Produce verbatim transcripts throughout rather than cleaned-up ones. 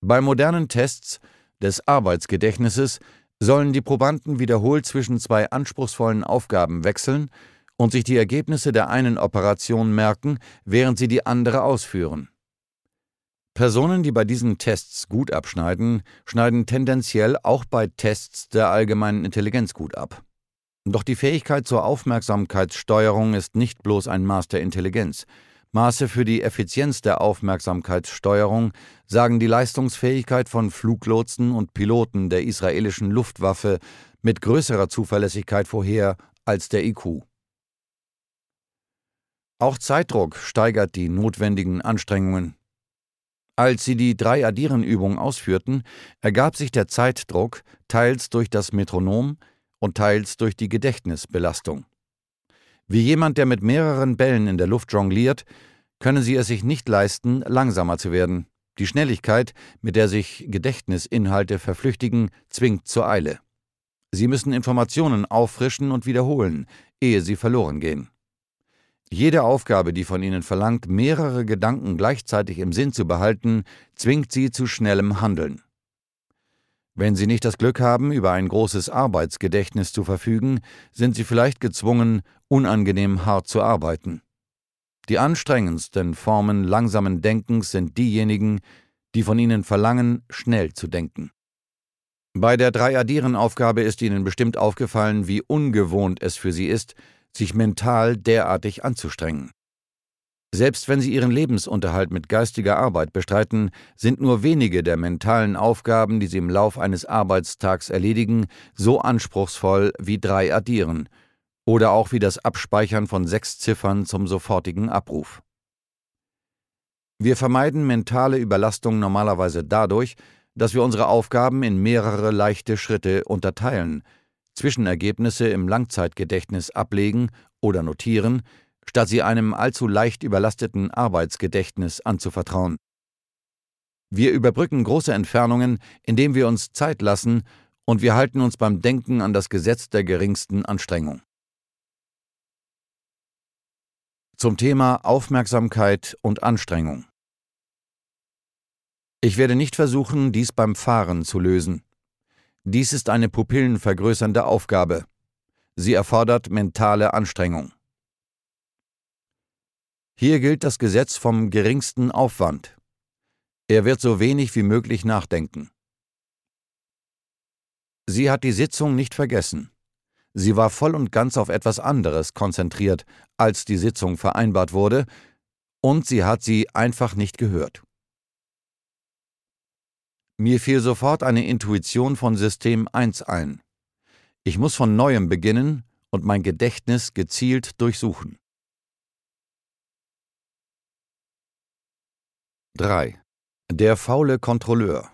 Bei modernen Tests des Arbeitsgedächtnisses sollen die Probanden wiederholt zwischen zwei anspruchsvollen Aufgaben wechseln und sich die Ergebnisse der einen Operation merken, während sie die andere ausführen. Personen, die bei diesen Tests gut abschneiden, schneiden tendenziell auch bei Tests der allgemeinen Intelligenz gut ab. Doch die Fähigkeit zur Aufmerksamkeitssteuerung ist nicht bloß ein Maß der Intelligenz. Maße für die Effizienz der Aufmerksamkeitssteuerung sagen die Leistungsfähigkeit von Fluglotsen und Piloten der israelischen Luftwaffe mit größerer Zuverlässigkeit vorher als der I Q. Auch Zeitdruck steigert die notwendigen Anstrengungen. Als sie die Drei-Addieren-Übung ausführten, ergab sich der Zeitdruck teils durch das Metronom und teils durch die Gedächtnisbelastung. Wie jemand, der mit mehreren Bällen in der Luft jongliert, können sie es sich nicht leisten, langsamer zu werden. Die Schnelligkeit, mit der sich Gedächtnisinhalte verflüchtigen, zwingt zur Eile. Sie müssen Informationen auffrischen und wiederholen, ehe sie verloren gehen. Jede Aufgabe, die von ihnen verlangt, mehrere Gedanken gleichzeitig im Sinn zu behalten, zwingt sie zu schnellem Handeln. Wenn sie nicht das Glück haben, über ein großes Arbeitsgedächtnis zu verfügen, sind sie vielleicht gezwungen, unangenehm hart zu arbeiten. Die anstrengendsten Formen langsamen Denkens sind diejenigen, die von ihnen verlangen, schnell zu denken. Bei der Drei-Addieren-Aufgabe ist ihnen bestimmt aufgefallen, wie ungewohnt es für sie ist, sich mental derartig anzustrengen. Selbst wenn sie ihren Lebensunterhalt mit geistiger Arbeit bestreiten, sind nur wenige der mentalen Aufgaben, die sie im Lauf eines Arbeitstags erledigen, so anspruchsvoll wie drei Addieren oder auch wie das Abspeichern von sechs Ziffern zum sofortigen Abruf. Wir vermeiden mentale Überlastung normalerweise dadurch, dass wir unsere Aufgaben in mehrere leichte Schritte unterteilen, Zwischenergebnisse im Langzeitgedächtnis ablegen oder notieren, statt sie einem allzu leicht überlasteten Arbeitsgedächtnis anzuvertrauen. Wir überbrücken große Entfernungen, indem wir uns Zeit lassen, und wir halten uns beim Denken an das Gesetz der geringsten Anstrengung. Zum Thema Aufmerksamkeit und Anstrengung. Ich werde nicht versuchen, dies beim Fahren zu lösen. Dies ist eine pupillenvergrößernde Aufgabe. Sie erfordert mentale Anstrengung. Hier gilt das Gesetz vom geringsten Aufwand. Er wird so wenig wie möglich nachdenken. Sie hat die Sitzung nicht vergessen. Sie war voll und ganz auf etwas anderes konzentriert, als die Sitzung vereinbart wurde, und sie hat sie einfach nicht gehört. Mir fiel sofort eine Intuition von System eins ein. Ich muss von Neuem beginnen und mein Gedächtnis gezielt durchsuchen. drei. Der faule Kontrolleur.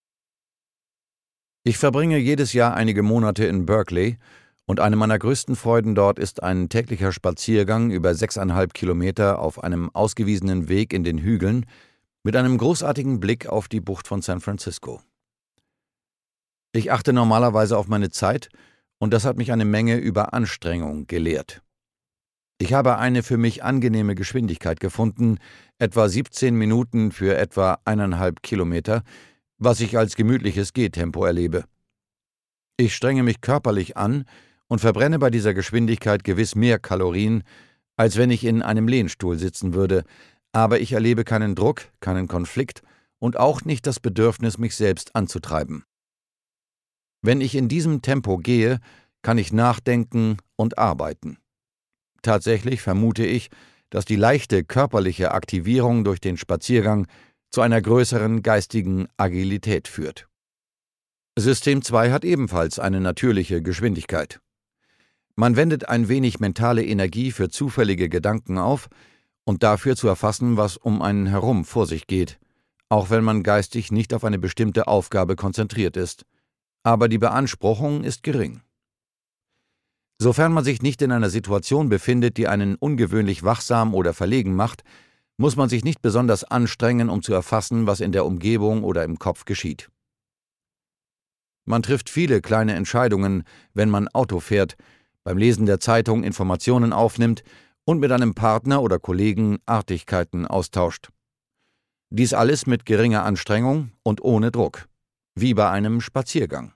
Ich verbringe jedes Jahr einige Monate in Berkeley, und eine meiner größten Freuden dort ist ein täglicher Spaziergang über sechseinhalb Kilometer auf einem ausgewiesenen Weg in den Hügeln mit einem großartigen Blick auf die Bucht von San Francisco. Ich achte normalerweise auf meine Zeit, und das hat mich eine Menge über Anstrengung gelehrt. Ich habe eine für mich angenehme Geschwindigkeit gefunden, etwa siebzehn Minuten für etwa eineinhalb Kilometer, was ich als gemütliches Gehtempo erlebe. Ich strenge mich körperlich an und verbrenne bei dieser Geschwindigkeit gewiss mehr Kalorien, als wenn ich in einem Lehnstuhl sitzen würde, aber ich erlebe keinen Druck, keinen Konflikt und auch nicht das Bedürfnis, mich selbst anzutreiben. Wenn ich in diesem Tempo gehe, kann ich nachdenken und arbeiten. Tatsächlich vermute ich, dass die leichte körperliche Aktivierung durch den Spaziergang zu einer größeren geistigen Agilität führt. System zwei hat ebenfalls eine natürliche Geschwindigkeit. Man wendet ein wenig mentale Energie für zufällige Gedanken auf und dafür zu erfassen, was um einen herum vor sich geht, auch wenn man geistig nicht auf eine bestimmte Aufgabe konzentriert ist. Aber die Beanspruchung ist gering. Sofern man sich nicht in einer Situation befindet, die einen ungewöhnlich wachsam oder verlegen macht, muss man sich nicht besonders anstrengen, um zu erfassen, was in der Umgebung oder im Kopf geschieht. Man trifft viele kleine Entscheidungen, wenn man Auto fährt, beim Lesen der Zeitung Informationen aufnimmt und mit einem Partner oder Kollegen Artigkeiten austauscht. Dies alles mit geringer Anstrengung und ohne Druck, wie bei einem Spaziergang.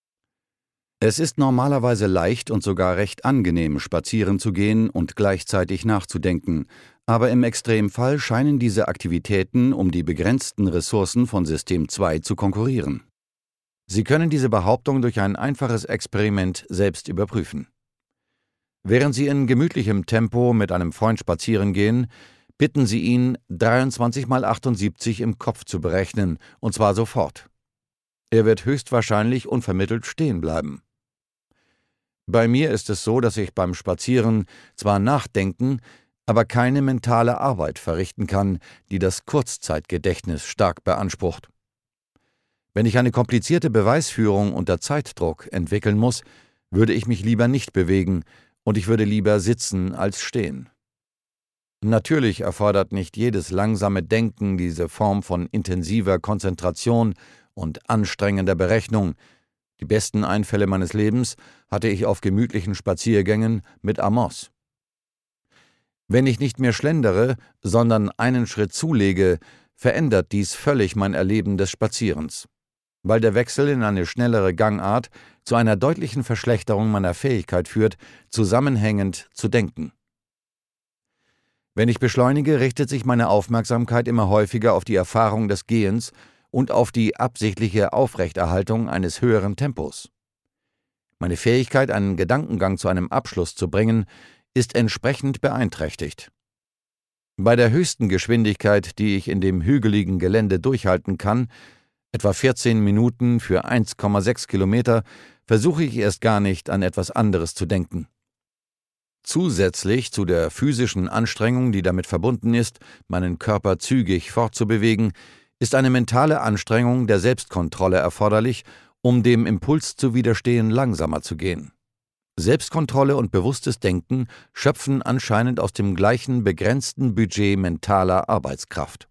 Es ist normalerweise leicht und sogar recht angenehm, spazieren zu gehen und gleichzeitig nachzudenken, aber im Extremfall scheinen diese Aktivitäten um die begrenzten Ressourcen von System zwei zu konkurrieren. Sie können diese Behauptung durch ein einfaches Experiment selbst überprüfen. Während Sie in gemütlichem Tempo mit einem Freund spazieren gehen, bitten Sie ihn, dreiundzwanzig mal achtundsiebzig im Kopf zu berechnen, und zwar sofort. Er wird höchstwahrscheinlich unvermittelt stehen bleiben. Bei mir ist es so, dass ich beim Spazieren zwar nachdenken, aber keine mentale Arbeit verrichten kann, die das Kurzzeitgedächtnis stark beansprucht. Wenn ich eine komplizierte Beweisführung unter Zeitdruck entwickeln muss, würde ich mich lieber nicht bewegen und ich würde lieber sitzen als stehen. Natürlich erfordert nicht jedes langsame Denken diese Form von intensiver Konzentration und anstrengender Berechnung. Die besten Einfälle meines Lebens hatte ich auf gemütlichen Spaziergängen mit Amos. Wenn ich nicht mehr schlendere, sondern einen Schritt zulege, verändert dies völlig mein Erleben des Spazierens, weil der Wechsel in eine schnellere Gangart zu einer deutlichen Verschlechterung meiner Fähigkeit führt, zusammenhängend zu denken. Wenn ich beschleunige, richtet sich meine Aufmerksamkeit immer häufiger auf die Erfahrung des Gehens und auf die absichtliche Aufrechterhaltung eines höheren Tempos. Meine Fähigkeit, einen Gedankengang zu einem Abschluss zu bringen, ist entsprechend beeinträchtigt. Bei der höchsten Geschwindigkeit, die ich in dem hügeligen Gelände durchhalten kann, etwa vierzehn Minuten für eins Komma sechs Kilometer, versuche ich erst gar nicht, an etwas anderes zu denken. Zusätzlich zu der physischen Anstrengung, die damit verbunden ist, meinen Körper zügig fortzubewegen, ist eine mentale Anstrengung der Selbstkontrolle erforderlich, um dem Impuls zu widerstehen, langsamer zu gehen. Selbstkontrolle und bewusstes Denken schöpfen anscheinend aus dem gleichen begrenzten Budget mentaler Arbeitskraft.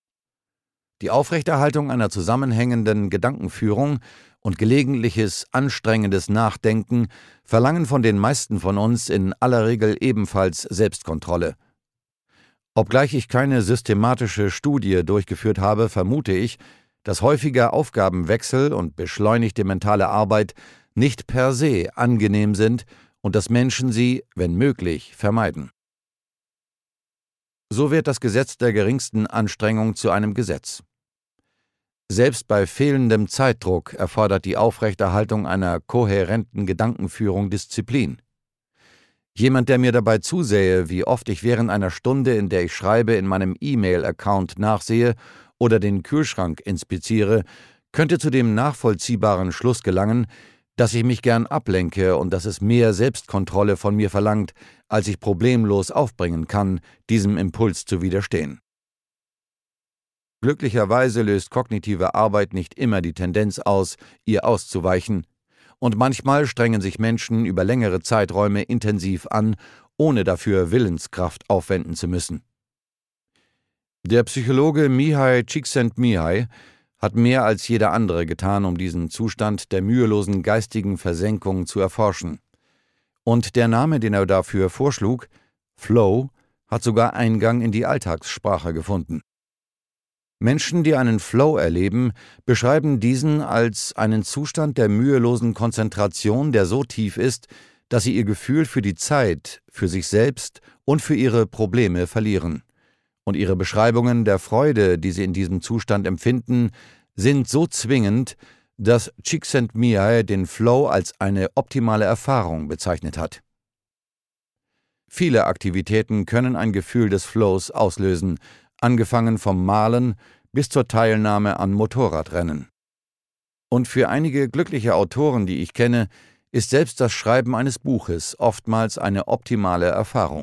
Die Aufrechterhaltung einer zusammenhängenden Gedankenführung und gelegentliches anstrengendes Nachdenken verlangen von den meisten von uns in aller Regel ebenfalls Selbstkontrolle. Obgleich ich keine systematische Studie durchgeführt habe, vermute ich, dass häufiger Aufgabenwechsel und beschleunigte mentale Arbeit nicht per se angenehm sind und dass Menschen sie, wenn möglich, vermeiden. So wird das Gesetz der geringsten Anstrengung zu einem Gesetz. Selbst bei fehlendem Zeitdruck erfordert die Aufrechterhaltung einer kohärenten Gedankenführung Disziplin. Jemand, der mir dabei zusähe, wie oft ich während einer Stunde, in der ich schreibe, in meinem E-Mail-Account nachsehe oder den Kühlschrank inspiziere, könnte zu dem nachvollziehbaren Schluss gelangen, dass ich mich gern ablenke und dass es mehr Selbstkontrolle von mir verlangt, als ich problemlos aufbringen kann, diesem Impuls zu widerstehen. Glücklicherweise löst kognitive Arbeit nicht immer die Tendenz aus, ihr auszuweichen, und manchmal strengen sich Menschen über längere Zeiträume intensiv an, ohne dafür Willenskraft aufwenden zu müssen. Der Psychologe Mihai Csikszentmihalyi hat mehr als jeder andere getan, um diesen Zustand der mühelosen geistigen Versenkung zu erforschen. Und der Name, den er dafür vorschlug, Flow, hat sogar Eingang in die Alltagssprache gefunden. Menschen, die einen Flow erleben, beschreiben diesen als einen Zustand der mühelosen Konzentration, der so tief ist, dass sie ihr Gefühl für die Zeit, für sich selbst und für ihre Probleme verlieren. Und ihre Beschreibungen der Freude, die sie in diesem Zustand empfinden, sind so zwingend, dass Csikszentmihalyi den Flow als eine optimale Erfahrung bezeichnet hat. Viele Aktivitäten können ein Gefühl des Flows auslösen, angefangen vom Malen bis zur Teilnahme an Motorradrennen. Und für einige glückliche Autoren, die ich kenne, ist selbst das Schreiben eines Buches oftmals eine optimale Erfahrung.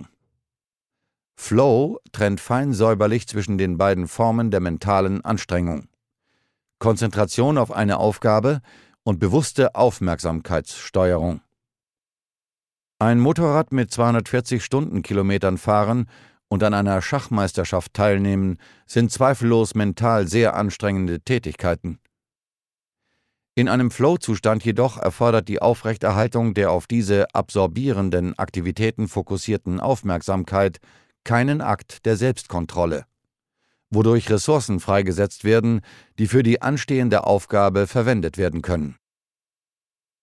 Flow trennt fein säuberlich zwischen den beiden Formen der mentalen Anstrengung: Konzentration auf eine Aufgabe und bewusste Aufmerksamkeitssteuerung. Ein Motorrad mit zweihundertvierzig Stundenkilometern fahren und an einer Schachmeisterschaft teilnehmen, sind zweifellos mental sehr anstrengende Tätigkeiten. In einem Flow-Zustand jedoch erfordert die Aufrechterhaltung der auf diese absorbierenden Aktivitäten fokussierten Aufmerksamkeit keinen Akt der Selbstkontrolle. wodurch Ressourcen freigesetzt werden, die für die anstehende Aufgabe verwendet werden können.